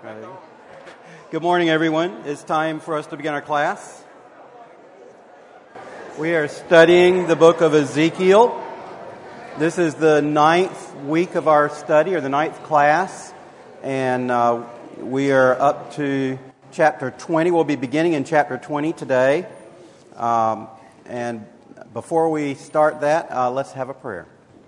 Right. Good morning, everyone. It's time for us to begin our class. We are studying the book of Ezekiel. This is the 9th week of our study, or the 9th class, and we are up to chapter 20. We'll be beginning in chapter 20 today. And before we start that, let's have a prayer.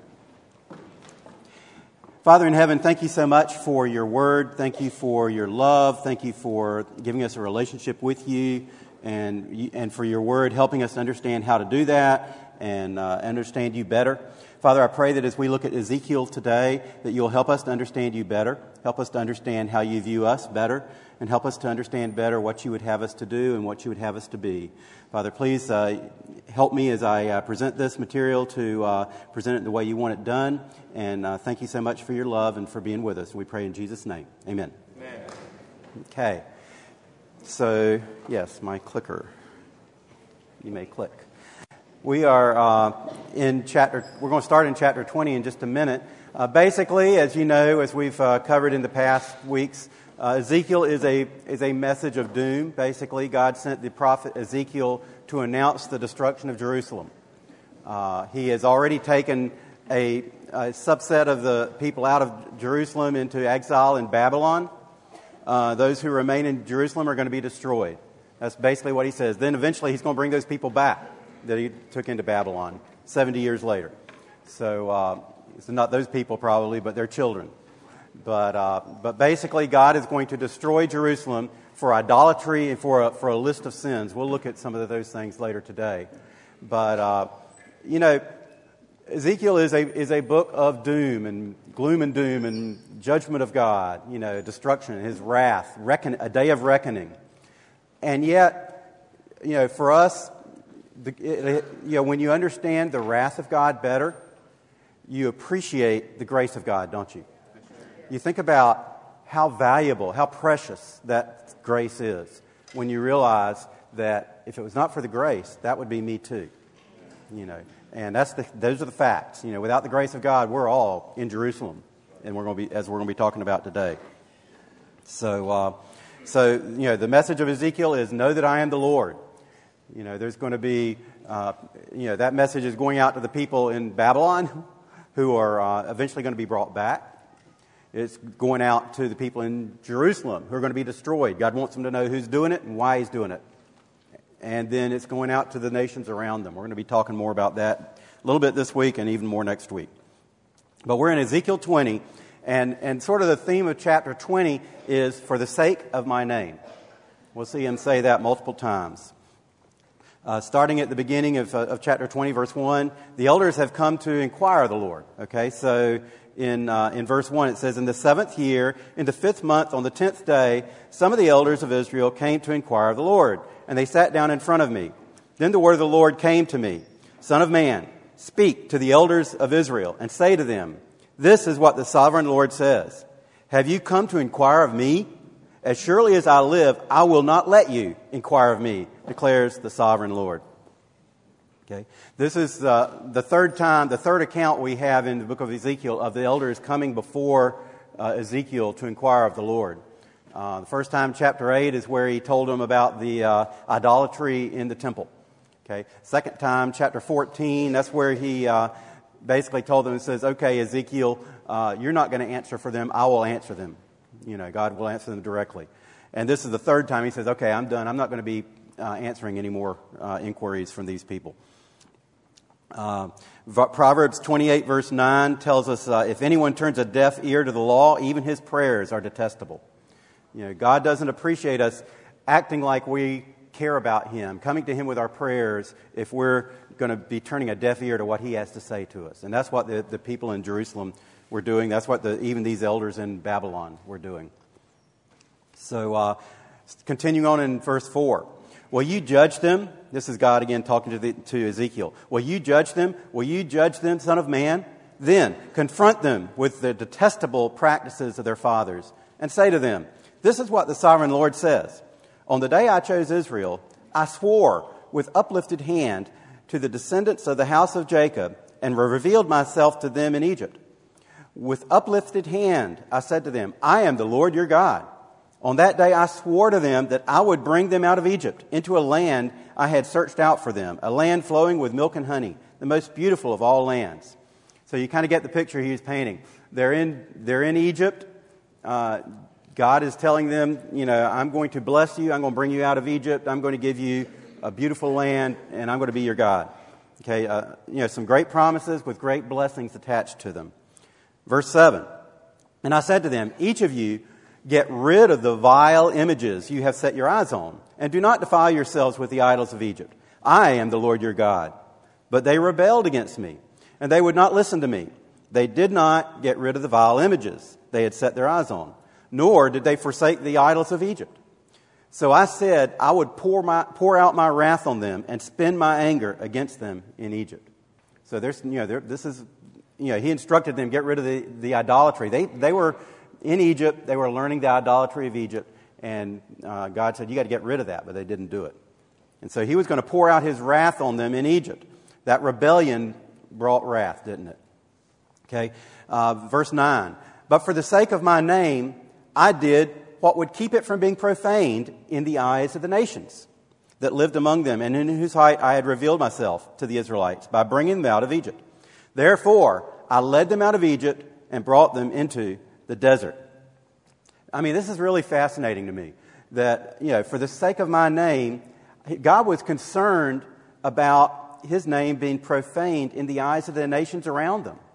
Father in heaven, thank you so much for your word. Thank you for your love. Thank you for giving us a relationship with you and for your word, helping us to understand how to do that and understand you better. Father, I pray that as we look at Ezekiel today, that you'll help us to understand you better, help us to understand how you view us better, and help us to understand better what you would have us to do and what you would have us to be. Father, please help me as I present this material to present it the way you want it done. And thank you so much for your love and for being with us. We pray in Jesus' name. Amen. Amen. Okay. So, yes, my clicker. You may click. We are we're going to start in chapter 20 in just a minute. Basically, as you know, as we've covered in the past weeks, Ezekiel is a message of doom. Basically, God sent the prophet Ezekiel to announce the destruction of Jerusalem. He has already taken a subset of the people out of Jerusalem into exile in Babylon. Those who remain in Jerusalem are going to be destroyed. That's basically what he says. Then eventually he's going to bring those people back that he took into Babylon 70 years later. So it's not those people probably, but their children. But basically God is going to destroy Jerusalem for idolatry and for a list of sins. We'll look at some of those things later today. But, Ezekiel is a book of doom and gloom and doom and judgment of God, destruction, His wrath, a day of reckoning. And yet, for us, when you understand the wrath of God better, you appreciate the grace of God, don't you? You think about how valuable, how precious that grace is when you realize that if it was not for the grace, that would be me too. And those are the facts. Without the grace of God, we're all in Jerusalem, and we're going to be talking about today. So the message of Ezekiel is know that I am the Lord. There's going to be that message is going out to the people in Babylon who are eventually going to be brought back. It's going out to the people in Jerusalem who are going to be destroyed. God wants them to know who's doing it and why He's doing it. And then it's going out to the nations around them. We're going to be talking more about that a little bit this week and even more next week. But we're in Ezekiel 20, and sort of the theme of chapter 20 is for the sake of my name. We'll see him say that multiple times. Starting at the beginning of chapter 20, verse 1, the elders have come to inquire of the Lord. Okay, so in verse 1 it says, in the 7th year, in the 5th month, on the 10th day, some of the elders of Israel came to inquire of the Lord, and they sat down in front of me. Then the word of the Lord came to me, Son of man, speak to the elders of Israel, and say to them, this is what the sovereign Lord says. Have you come to inquire of me? As surely as I live, I will not let you inquire of me, declares the sovereign Lord. Okay, this is the third account we have in the book of Ezekiel of the elders coming before Ezekiel to inquire of the Lord. The first time, chapter 8, is where he told them about the idolatry in the temple. Okay, second time, chapter 14, that's where he basically told them and says, okay, Ezekiel, you're not going to answer for them, I will answer them. God will answer them directly. And this is the third time he says, okay, I'm done. I'm not going to be answering any more inquiries from these people. Proverbs 28 verse 9 tells us, if anyone turns a deaf ear to the law, even his prayers are detestable. God doesn't appreciate us acting like we care about Him, coming to Him with our prayers, if we're going to be turning a deaf ear to what He has to say to us. And that's what the people in Jerusalem were doing. That's what even these elders in Babylon were doing. So, continuing on in verse 4. Will you judge them? This is God again talking to Ezekiel. Will you judge them? Will you judge them, Son of man? Then confront them with the detestable practices of their fathers and say to them, this is what the sovereign Lord says. On the day I chose Israel, I swore with uplifted hand to the descendants of the house of Jacob and revealed myself to them in Egypt. With uplifted hand, I said to them, I am the Lord your God. On that day I swore to them that I would bring them out of Egypt into a land I had searched out for them, a land flowing with milk and honey, the most beautiful of all lands. So you kind of get the picture he was painting. They're in Egypt. God is telling them, I'm going to bless you. I'm going to bring you out of Egypt. I'm going to give you a beautiful land, and I'm going to be your God. Okay, some great promises with great blessings attached to them. Verse 7, and I said to them, each of you get rid of the vile images you have set your eyes on, and do not defile yourselves with the idols of Egypt. I am the Lord your God. But they rebelled against me, and they would not listen to me. They did not get rid of the vile images they had set their eyes on, nor did they forsake the idols of Egypt. So I said I would pour out my wrath on them and spend my anger against them in Egypt. So he instructed them, get rid of the idolatry. They were in Egypt, they were learning the idolatry of Egypt, and God said, you got to get rid of that, but they didn't do it. And so he was going to pour out his wrath on them in Egypt. That rebellion brought wrath, didn't it? Okay, verse 9. But for the sake of my name, I did what would keep it from being profaned in the eyes of the nations that lived among them, and in whose sight I had revealed myself to the Israelites by bringing them out of Egypt. Therefore, I led them out of Egypt and brought them into the desert. I mean, this is really fascinating to me that, for the sake of my name, God was concerned about his name being profaned in the eyes of the nations around them.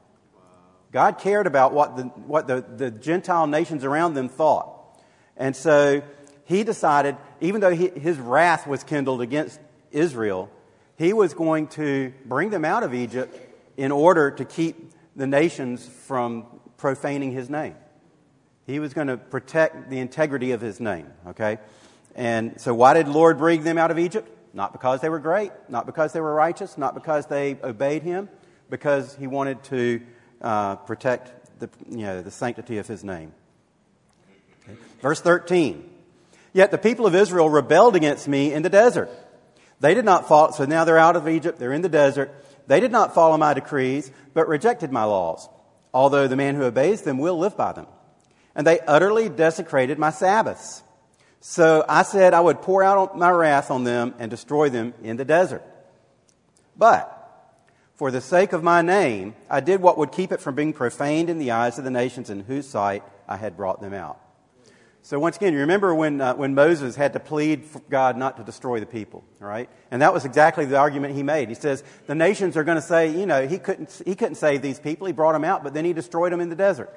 God cared about what the Gentile nations around them thought. And so he decided, even though his wrath was kindled against Israel, he was going to bring them out of Egypt in order to keep the nations from profaning his name. He was going to protect the integrity of his name, okay? And so why did the Lord bring them out of Egypt? Not because they were great, not because they were righteous, not because they obeyed him, because he wanted to protect the sanctity of his name. Okay. Verse 13. Yet the people of Israel rebelled against me in the desert. They did not follow, so now they're out of Egypt, they're in the desert. They did not follow my decrees, but rejected my laws, although the man who obeys them will live by them. And they utterly desecrated my Sabbaths. So I said I would pour out my wrath on them and destroy them in the desert. But for the sake of my name, I did what would keep it from being profaned in the eyes of the nations in whose sight I had brought them out. So once again, you remember when Moses had to plead for God not to destroy the people, right? And that was exactly the argument he made. He says the nations are going to say, he couldn't save these people. He brought them out, but then he destroyed them in the desert.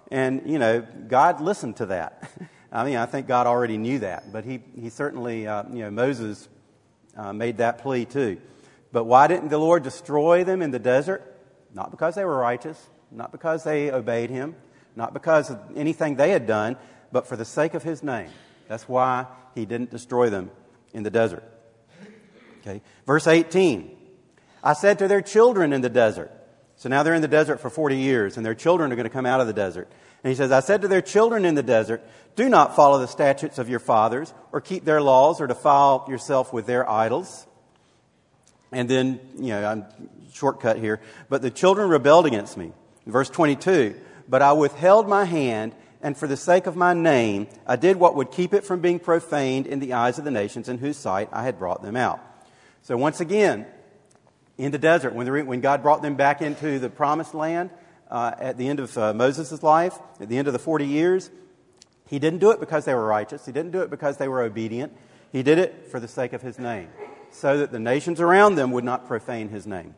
And God listened to that. I mean, I think God already knew that, but he certainly, Moses made that plea too. But why didn't the Lord destroy them in the desert? Not because they were righteous, not because they obeyed him, not because of anything they had done, but for the sake of his name. That's why he didn't destroy them in the desert. Okay. Verse 18. I said to their children in the desert. So now they're in the desert for 40 years, and their children are going to come out of the desert. And he says, I said to their children in the desert, do not follow the statutes of your fathers, or keep their laws, or defile yourself with their idols. And then, I'm shortcut here. But the children rebelled against me. Verse 22. But I withheld my hand, and for the sake of my name, I did what would keep it from being profaned in the eyes of the nations in whose sight I had brought them out. So once again, in the desert, when God brought them back into the promised land at the end of Moses' life, at the end of the 40 years, he didn't do it because they were righteous. He didn't do it because they were obedient. He did it for the sake of his name, so that the nations around them would not profane his name.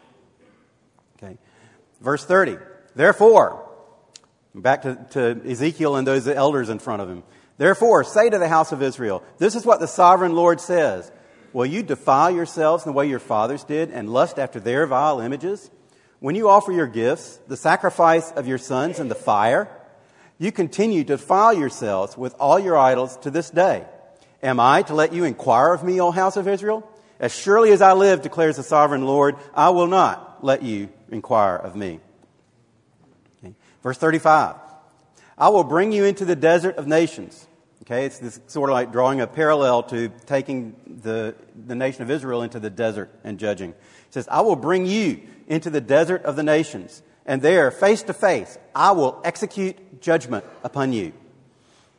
Okay, verse 30. Therefore, back to Ezekiel and those elders in front of him. Therefore, say to the house of Israel, this is what the sovereign Lord says. Will you defile yourselves in the way your fathers did and lust after their vile images? When you offer your gifts, the sacrifice of your sons in the fire, you continue to defile yourselves with all your idols to this day. Am I to let you inquire of me, O house of Israel? As surely as I live, declares the sovereign Lord, I will not let you inquire of me. Okay. Verse 35. I will bring you into the desert of nations. Okay, it's this sort of like drawing a parallel to taking the nation of Israel into the desert and judging. It says, I will bring you into the desert of the nations, and there, face to face, I will execute judgment upon you.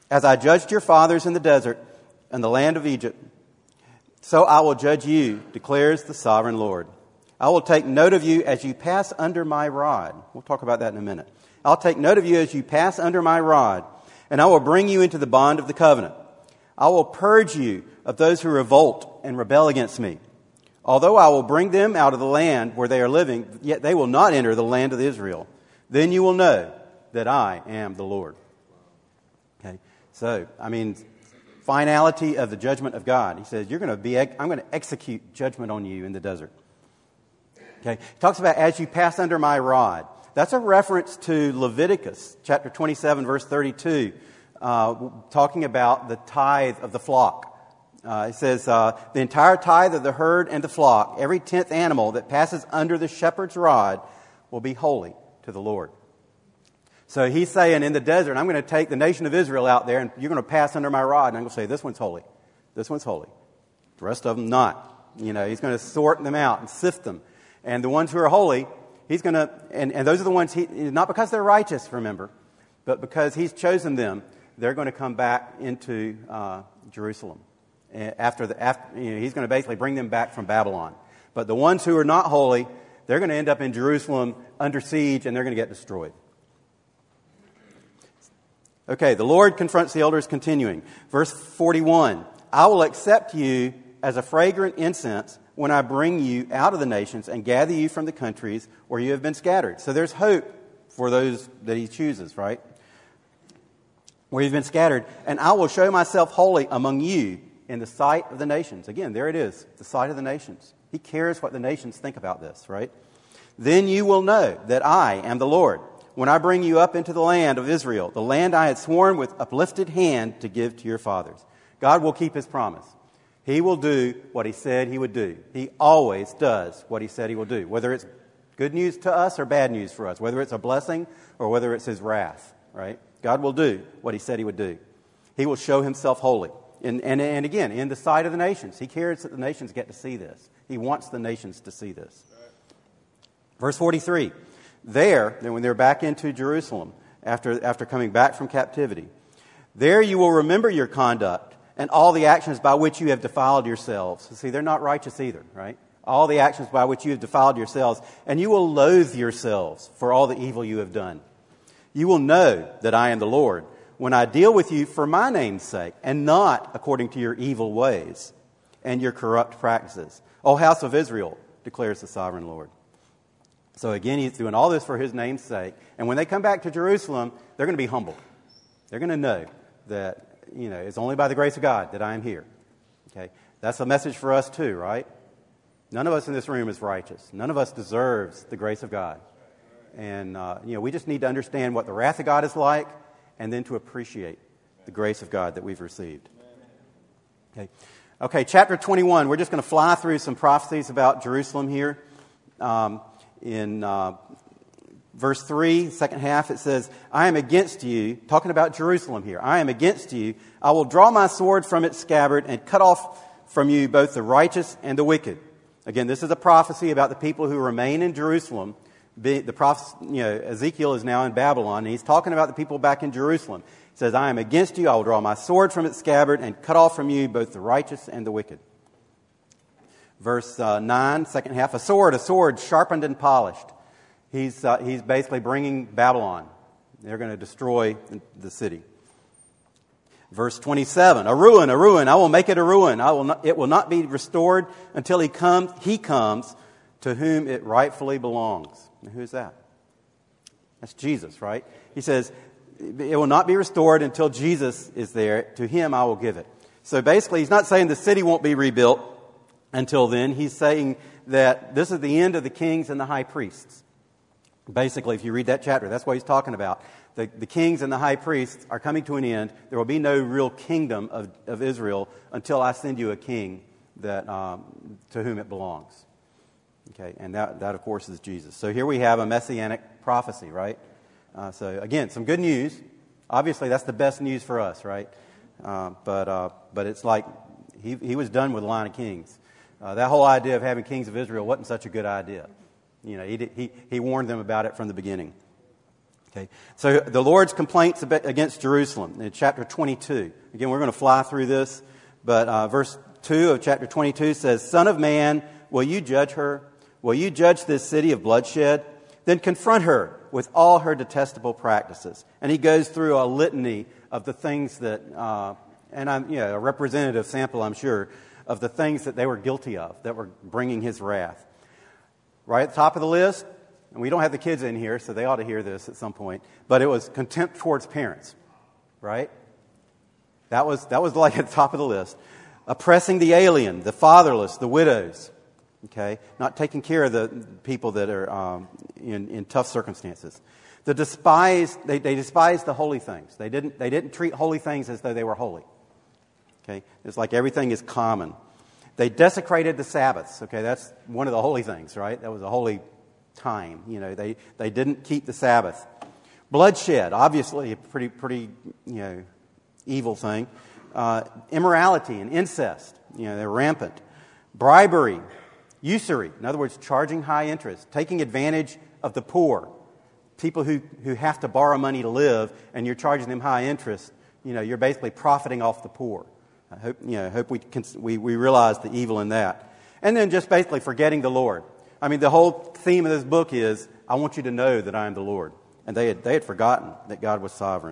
As I judged your fathers in the desert and the land of Egypt, so I will judge you, declares the sovereign Lord. I will take note of you as you pass under my rod. We'll talk about that in a minute. I'll take note of you as you pass under my rod, and I will bring you into the bond of the covenant. I will purge you of those who revolt and rebel against me. Although I will bring them out of the land where they are living, yet they will not enter the land of Israel. Then you will know that I am the Lord. Okay, so, finality of the judgment of God. He says, I'm going to execute judgment on you in the desert. Okay, he talks about as you pass under my rod. That's a reference to Leviticus chapter 27, verse 32, talking about the tithe of the flock. It says, the entire tithe of the herd and the flock, every 10th animal that passes under the shepherd's rod will be holy to the Lord. So he's saying in the desert, I'm going to take the nation of Israel out there and you're going to pass under my rod. And I'm going to say, this one's holy. This one's holy. The rest of them not. He's going to sort them out and sift them. And the ones who are holy, he's going to, and those are the ones, not because they're righteous, remember, but because he's chosen them, they're going to come back into Jerusalem. He's going to basically bring them back from Babylon. But the ones who are not holy, they're going to end up in Jerusalem under siege and they're going to get destroyed. Okay, the Lord confronts the elders continuing. Verse 41, I will accept you as a fragrant incense when I bring you out of the nations and gather you from the countries where you have been scattered. So there's hope for those that he chooses, right? Where you've been scattered. And I will show myself holy among you in the sight of the nations. Again, there it is, the sight of the nations. He cares what the nations think about this, right? Then you will know that I am the Lord, when I bring you up into the land of Israel, the land I had sworn with uplifted hand to give to your fathers. God will keep his promise. He will do what he said he would do. He always does what he said he will do, whether it's good news to us or bad news for us, whether it's a blessing or whether it's his wrath, right? God will do what he said he would do. He will show himself holy. And again, in the sight of the nations. He cares that the nations get to see this. He wants the nations to see this. Verse 43. Then when they're back into Jerusalem, after coming back from captivity, there you will remember your conduct and all the actions by which you have defiled yourselves. See, they're not righteous either, right? All the actions by which you have defiled yourselves, and you will loathe yourselves for all the evil you have done. You will know that I am the Lord when I deal with you for my name's sake, and not according to your evil ways and your corrupt practices. O house of Israel, declares the sovereign Lord. So again, he's doing all this for his name's sake. And when they come back to Jerusalem, they're going to be humbled. They're going to know that, it's only by the grace of God that I am here. Okay? That's a message for us too, right? None of us in this room is righteous. None of us deserves the grace of God. And, we just need to understand what the wrath of God is like and then to appreciate the grace of God that we've received. Okay, chapter 21. We're just going to fly through some prophecies about Jerusalem here. In verse 3, second half, it says, I am against you, talking about Jerusalem here. I am against you. I will draw my sword from its scabbard and cut off from you both the righteous and the wicked. Again, this is a prophecy about the people who remain in Jerusalem. The prophet, Ezekiel is now in Babylon, and he's talking about the people back in Jerusalem. He says, I am against you. I will draw my sword from its scabbard and cut off from you both the righteous and the wicked. Verse 9, second half, a sword sharpened and polished. He's basically bringing Babylon. They're going to destroy the city. Verse 27, a ruin, I will make it a ruin. It will not be restored until he comes to whom it rightfully belongs. And who's that? That's Jesus, right? He says, it will not be restored until Jesus is there. To him I will give it. So basically, he's not saying the city won't be rebuilt until then. He's saying that this is the end of the kings and the high priests. Basically, if you read that chapter, that's what he's talking about. The kings and the high priests are coming to an end. There will be no real kingdom of Israel until I send you a king that to whom it belongs. Okay, and that of course is Jesus. So here we have a messianic prophecy, right? So again, some good news. Obviously, that's the best news for us, right? But it's like he was done with the line of kings. That whole idea of having kings of Israel wasn't such a good idea. He warned them about it from the beginning. Okay, so the Lord's complaints against Jerusalem in chapter 22. Again, we're going to fly through this, but verse 2 of chapter 22 says, "Son of man, will you judge her? Will you judge this city of bloodshed? Then confront her with all her detestable practices." And he goes through a litany of the things that, and I'm a representative sample, I'm sure, of the things that they were guilty of that were bringing his wrath. Right at the top of the list, and we don't have the kids in here, so they ought to hear this at some point, but it was contempt towards parents, right? That was like at the top of the list. Oppressing the alien, the fatherless, the widows, okay? Not taking care of the people that are in tough circumstances. They despised the holy things. They didn't treat holy things as though they were holy. Okay? It's like everything is common. They desecrated the Sabbaths. Okay, that's one of the holy things, right? That was a holy time. They didn't keep the Sabbath. Bloodshed, obviously a pretty evil thing. Immorality and incest, they're rampant. Bribery, usury, in other words, charging high interest, taking advantage of the poor, people who have to borrow money to live, and you're charging them high interest. You're basically profiting off the poor. I hope we realize the evil in that. And then just basically forgetting the Lord. I mean, the whole theme of this book is, I want you to know that I am the Lord. And they had forgotten that God was sovereign.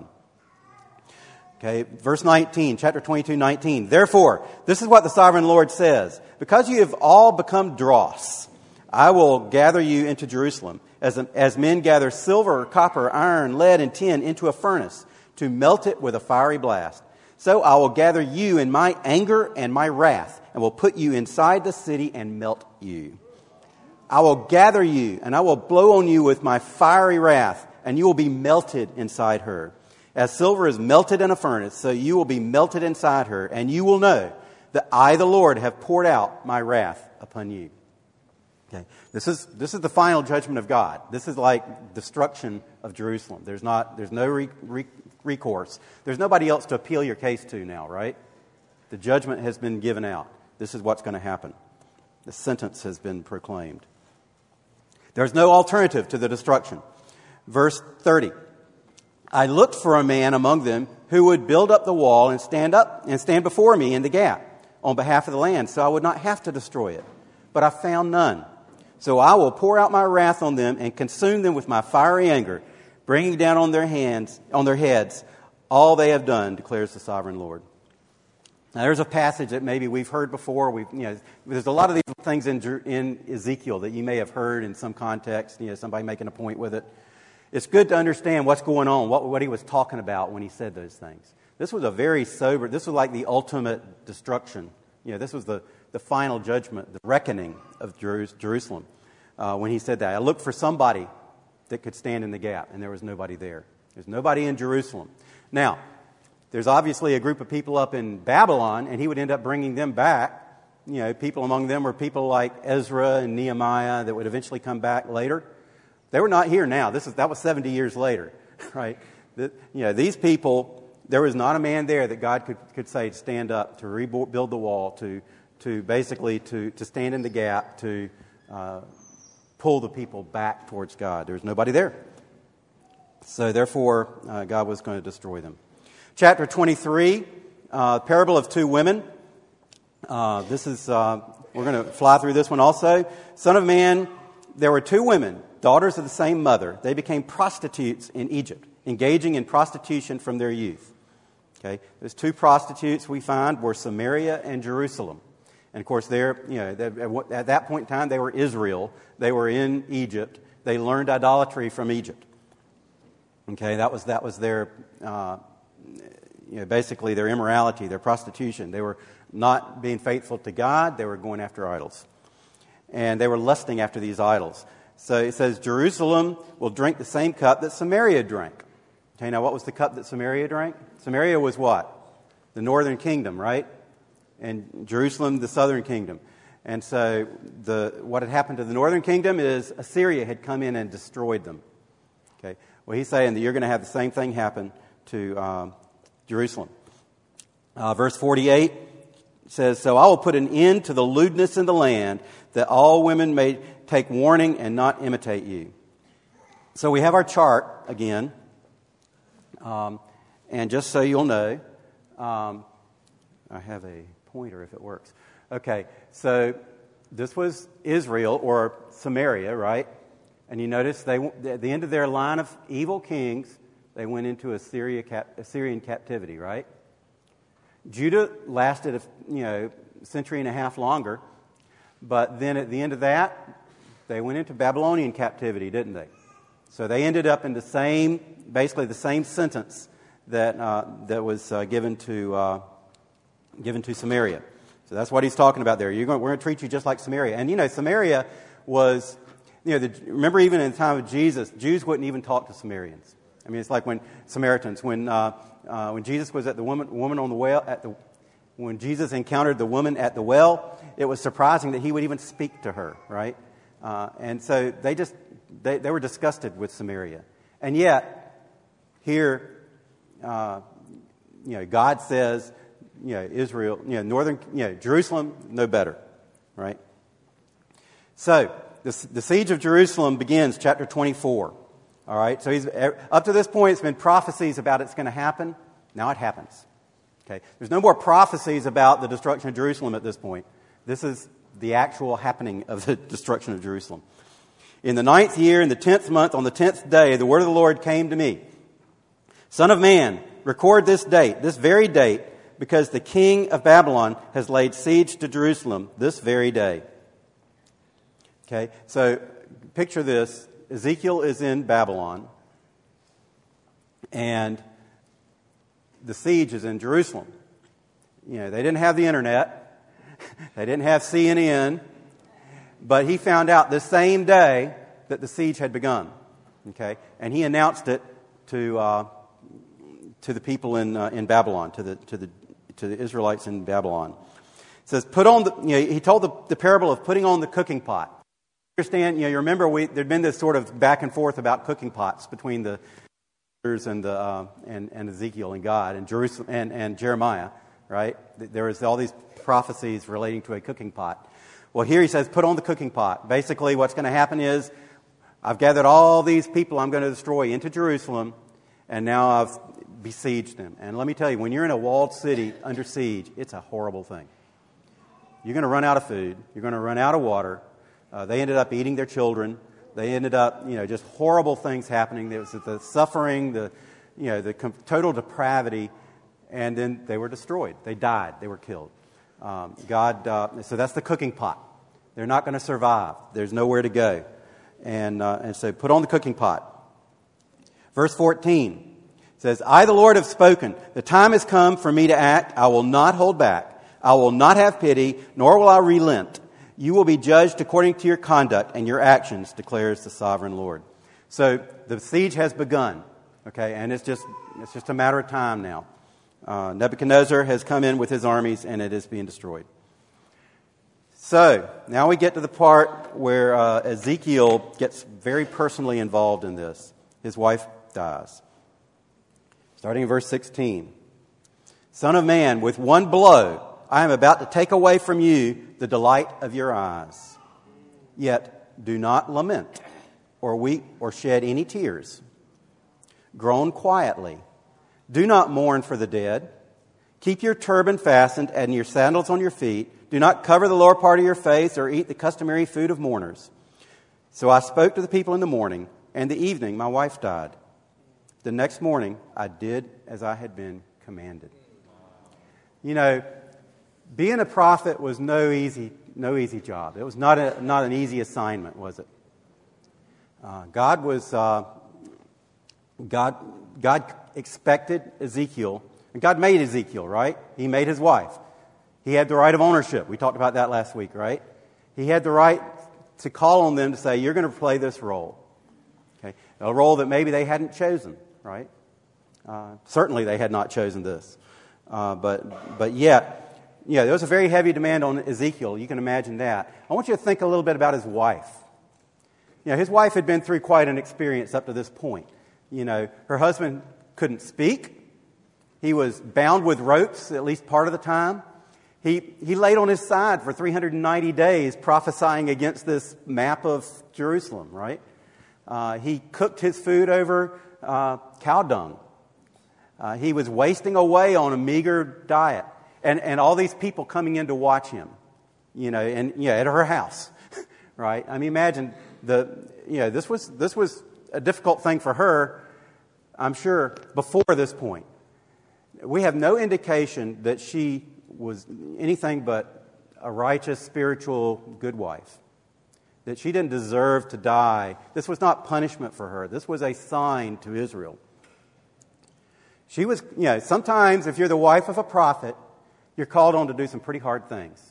Okay, verse 19, chapter 22:19. "Therefore, this is what the sovereign Lord says. Because you have all become dross, I will gather you into Jerusalem, as men gather silver, copper, iron, lead, and tin into a furnace, to melt it with a fiery blast. So I will gather you in my anger and my wrath, and will put you inside the city and melt you. I will gather you, and I will blow on you with my fiery wrath, and you will be melted inside her. As silver is melted in a furnace, so you will be melted inside her, and you will know that I, the Lord, have poured out my wrath upon you." Okay, this is the final judgment of God. This is like destruction of Jerusalem. There's no recourse. There's nobody else to appeal your case to now, right? The judgment has been given out. This is what's going to happen. The sentence has been proclaimed. There's no alternative to the destruction. Verse 30. "I looked for a man among them who would build up the wall and stand before me in the gap on behalf of the land, so I would not have to destroy it. But I found none. So I will pour out my wrath on them and consume them with my fiery anger, bringing down on their heads all they have done, declares the sovereign Lord." Now, there's a passage that maybe we've heard before. There's a lot of these things in Ezekiel that you may have heard in some context. Somebody making a point with it. It's good to understand what's going on, what he was talking about when he said those things. This was a very sober. This was like the ultimate destruction. This was the final judgment, the reckoning of Jerusalem. When he said that, I looked for somebody that could stand in the gap, and there was nobody there. There's nobody in Jerusalem. Now, there's obviously a group of people up in Babylon, and he would end up bringing them back. People among them were people like Ezra and Nehemiah that would eventually come back later. They were not here now. That was 70 years later, right? These people, there was not a man there that God could say to stand up, to rebuild the wall, to basically stand in the gap, to pull the people back towards God. There was nobody there. So therefore, God was going to destroy them. Chapter 23, parable of two women. We're going to fly through this one also. "Son of man, there were two women, daughters of the same mother. They became prostitutes in Egypt, engaging in prostitution from their youth." Okay, there's two prostitutes we find were Samaria and Jerusalem. And of course, at that point in time, they were Israel. They were in Egypt. They learned idolatry from Egypt. Okay, that was their basically their immorality, their prostitution. They were not being faithful to God. They were going after idols, and they were lusting after these idols. So it says, "Jerusalem will drink the same cup that Samaria drank." Okay, now what was the cup that Samaria drank? Samaria was what? The northern kingdom, right? And Jerusalem, the southern kingdom. And so what had happened to the northern kingdom is Assyria had come in and destroyed them. Okay, well, he's saying that you're going to have the same thing happen to Jerusalem. Verse 48 says, "So I will put an end to the lewdness in the land, that all women may take warning and not imitate you." So we have our chart again. And just so you'll know, I have a pointer if it works. Okay, so this was Israel or Samaria, right? And you notice at the end of their line of evil kings, they went into Assyrian captivity, right? Judah lasted a century and a half longer, but then at the end of that, they went into Babylonian captivity, didn't they? So they ended up in basically the same sentence that was given to Samaria. So that's what he's talking about there. We're going to treat you just like Samaria. And Samaria was, remember even in the time of Jesus, Jews wouldn't even talk to Samaritans. I mean, it's like when Jesus was at the woman on the well, when Jesus encountered the woman at the well, it was surprising that he would even speak to her, right? And so they were disgusted with Samaria. And yet, here, God says, Israel, Jerusalem, no better, right? So, the siege of Jerusalem begins, chapter 24. All right, so up to this point, it's been prophecies about it's going to happen. Now it happens. Okay, there's no more prophecies about the destruction of Jerusalem at this point. This is the actual happening of the destruction of Jerusalem. In the 9th year, in the 10th month, on the 10th day, the word of the Lord came to me. Son of man, record this date, this very date, because the king of Babylon has laid siege to Jerusalem this very day. Okay, so picture this. Ezekiel is in Babylon, and the siege is in Jerusalem. They didn't have the internet. They didn't have CNN. But he found out the same day that the siege had begun. Okay, and he announced it to the people in Babylon, to the Israelites in Babylon. It says, put on he told the parable of putting on the cooking pot. Understand? You remember there'd been this sort of back and forth about cooking pots between the and Ezekiel and God and Jerusalem and Jeremiah, right? There was all these prophecies relating to a cooking pot. Well, here he says, put on the cooking pot. Basically, what's going to happen is, I've gathered all these people I'm going to destroy into Jerusalem, and now I've besieged them. And let me tell you, when you're in a walled city under siege, it's a horrible thing. You're going to run out of food. You're going to run out of water. They ended up eating their children. They ended up, just horrible things happening. There was the suffering, the total depravity, and then they were destroyed. They died. They were killed. So that's the cooking pot. They're not going to survive. There's nowhere to go. And so put on the cooking pot. Verse 14 says, I, the Lord, have spoken. The time has come for me to act. I will not hold back. I will not have pity, nor will I relent. You will be judged according to your conduct and your actions, declares the sovereign Lord. So the siege has begun, okay, and it's just a matter of time now. Nebuchadnezzar has come in with his armies, and it is being destroyed. So now we get to the part where Ezekiel gets very personally involved in this. His wife dies. Starting in verse 16. Son of man, with one blow I am about to take away from you the delight of your eyes. Yet do not lament, or weep, or shed any tears. Groan quietly. Do not mourn for the dead. Keep your turban fastened and your sandals on your feet. Do not cover the lower part of your face or eat the customary food of mourners. So I spoke to the people in the morning, and the evening my wife died. The next morning I did as I had been commanded. Being a prophet was no easy job. It was not an easy assignment, was it? God expected Ezekiel, and God made Ezekiel, right? He made his wife. He had the right of ownership. We talked about that last week, right? He had the right to call on them to say, you're going to play this role. Okay? A role that maybe they hadn't chosen, right? Certainly they had not chosen this. But yet, there was a very heavy demand on Ezekiel. You can imagine that. I want you to think a little bit about his wife. His wife had been through quite an experience up to this point. Her husband couldn't speak. He was bound with ropes at least part of the time. He laid on his side for 390 days prophesying against this map of Jerusalem, right? He cooked his food over cow dung. He was wasting away on a meager diet. And all these people coming in to watch him, at her house, right? I mean, imagine this was a difficult thing for her, I'm sure, before this point. We have no indication that she was anything but a righteous, spiritual, good wife. That she didn't deserve to die. This was not punishment for her. This was a sign to Israel. She was, sometimes if you're the wife of a prophet, you're called on to do some pretty hard things.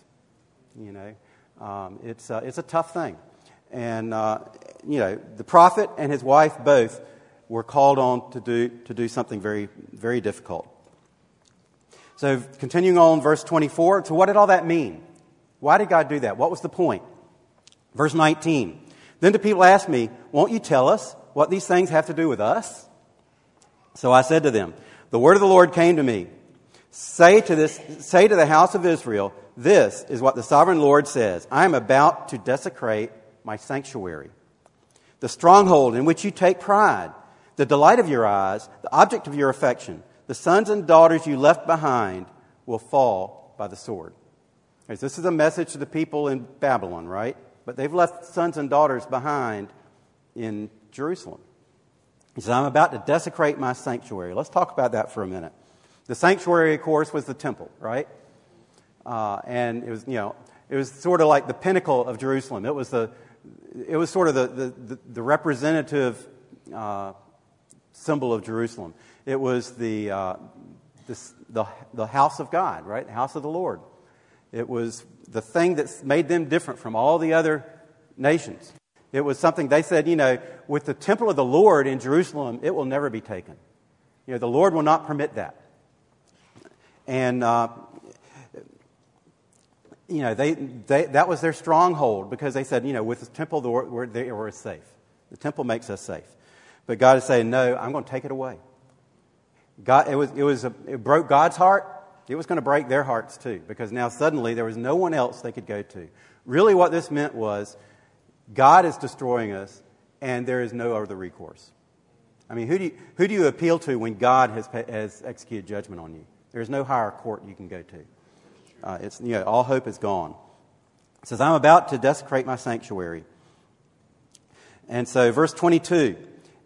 It's a tough thing. And, the prophet and his wife both were called on to do something very, very difficult. So continuing on, verse 24. So what did all that mean? Why did God do that? What was the point? Verse 19. Then the people asked me, won't you tell us what these things have to do with us? So I said to them, the word of the Lord came to me. Say to the house of Israel, this is what the sovereign Lord says. I am about to desecrate my sanctuary, the stronghold in which you take pride, the delight of your eyes, the object of your affection. The sons and daughters you left behind will fall by the sword. Okay, so this is a message to the people in Babylon, right? But they've left sons and daughters behind in Jerusalem. He says, I'm about to desecrate my sanctuary. Let's talk about that for a minute. The sanctuary, of course, was the temple, right? And it was sort of like the pinnacle of Jerusalem. It was sort of the representative symbol of Jerusalem. It was the house of God, right? The house of the Lord. It was the thing that made them different from all the other nations. It was something they said, with the temple of the Lord in Jerusalem, it will never be taken. The Lord will not permit that. And that was their stronghold because they said, with the temple, we're safe. The temple makes us safe. But God is saying, no, I'm going to take it away. It broke God's heart. It was going to break their hearts too, because now suddenly there was no one else they could go to. Really what this meant was God is destroying us and there is no other recourse. I mean, who do you appeal to when God has executed judgment on you? There's no higher court you can go to. All hope is gone. It says, I'm about to desecrate my sanctuary. And so verse 22,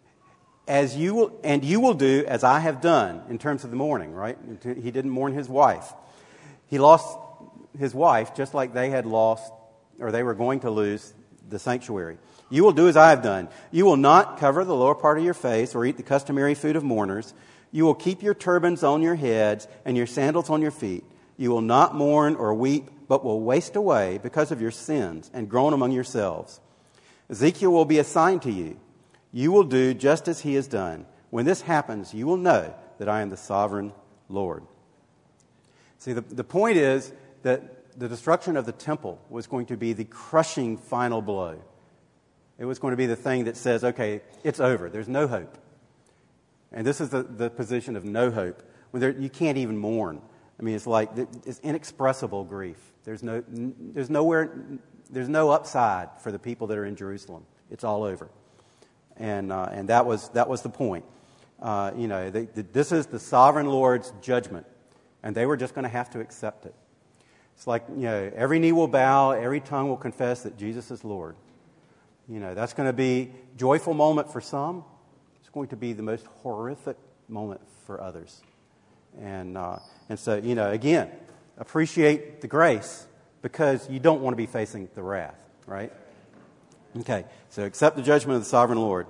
you will do as I have done in terms of the mourning, right? He didn't mourn his wife. He lost his wife just like they had lost, or they were going to lose, the sanctuary. You will do as I have done. You will not cover the lower part of your face or eat the customary food of mourners. You will keep your turbans on your heads and your sandals on your feet. You will not mourn or weep, but will waste away because of your sins and groan among yourselves. Ezekiel will be a sign to you. You will do just as he has done. When this happens, you will know that I am the sovereign Lord. See, the point is that the destruction of the temple was going to be the crushing final blow. It was going to be the thing that says, okay, it's over. There's no hope. And this is the position of no hope. When you can't even mourn. I mean, it's inexpressible grief. There's no upside for the people that are in Jerusalem. It's all over. And that was the point. This is the sovereign Lord's judgment, and they were just going to have to accept it. It's like, every knee will bow, every tongue will confess that Jesus is Lord. That's going to be a joyful moment for some. It's going to be the most horrific moment for others. And so, again, appreciate the grace because you don't want to be facing the wrath, right? Okay, so accept the judgment of the sovereign Lord.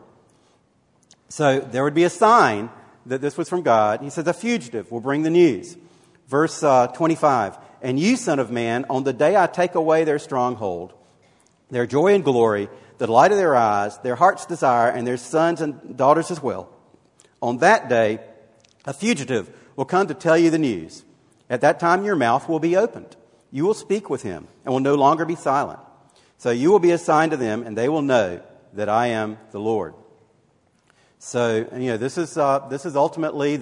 So there would be a sign that this was from God. He says, a fugitive will bring the news. Verse 25, and you, son of man, on the day I take away their stronghold, their joy and glory, the delight of their eyes, their heart's desire, and their sons and daughters as well. On that day, a fugitive will come to tell you the news. At that time, your mouth will be opened. You will speak with him and will no longer be silent. So you will be a sign to them, and they will know that I am the Lord. So, this is ultimately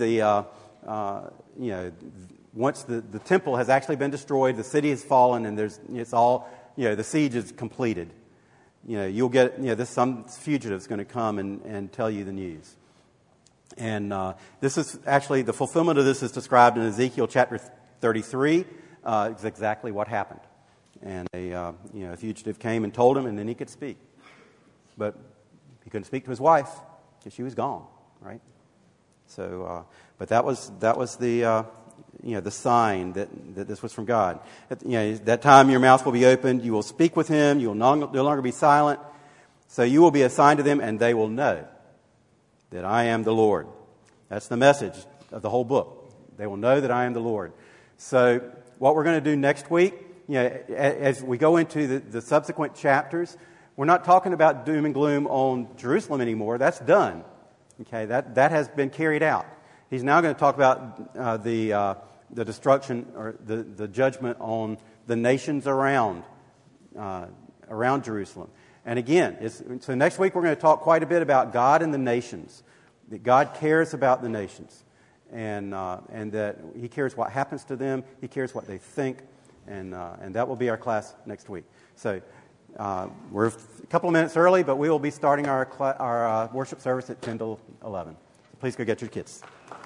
once the temple has actually been destroyed, the city has fallen, and the siege is completed. you'll get, this some fugitive's going to come and tell you the news. And this is actually, the fulfillment of this is described in Ezekiel chapter 33. It's exactly what happened. And a fugitive came and told him, and then he could speak. But he couldn't speak to his wife because she was gone, right? So, but that was the the sign that this was from God. That time your mouth will be opened. You will speak with him. You will no longer be silent. So you will be a sign to them, and they will know that I am the Lord. That's the message of the whole book. They will know that I am the Lord. So what we're going to do next week, as we go into the subsequent chapters, we're not talking about doom and gloom on Jerusalem anymore. That's done. Okay, that has been carried out. He's now going to talk about the destruction or the judgment on the nations around Jerusalem. And again, so next week we're going to talk quite a bit about God and the nations. That God cares about the nations, and that He cares what happens to them. He cares what they think, and that will be our class next week. So we're a couple of minutes early, but we will be starting our worship service at 10 to 11. Please go get your kids.